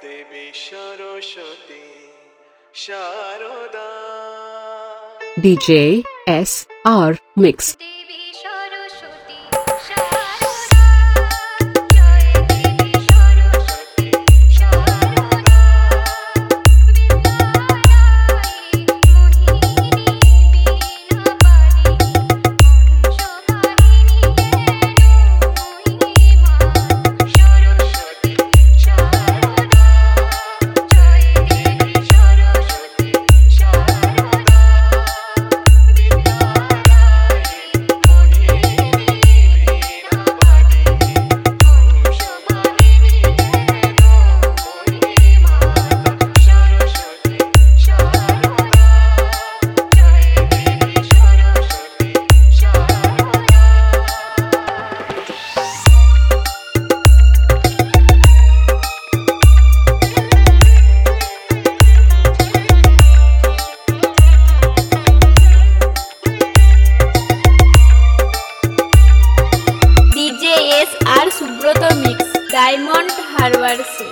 দেবী Saraswati Sharda DJ SR Mix Devi Saraswati Sharda জয় দেবী সরস্বতী শারদা বিদ্যাদায়ী মোহিনী বীণাপাণি হংসবাহিনী মহিমা সরস্বতী শারদা জয় Devi Saraswati Sharda DJ SR Subrata mix Diamond Harbour সে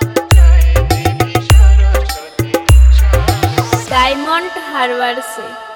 ডায়মন্ড হারবার সে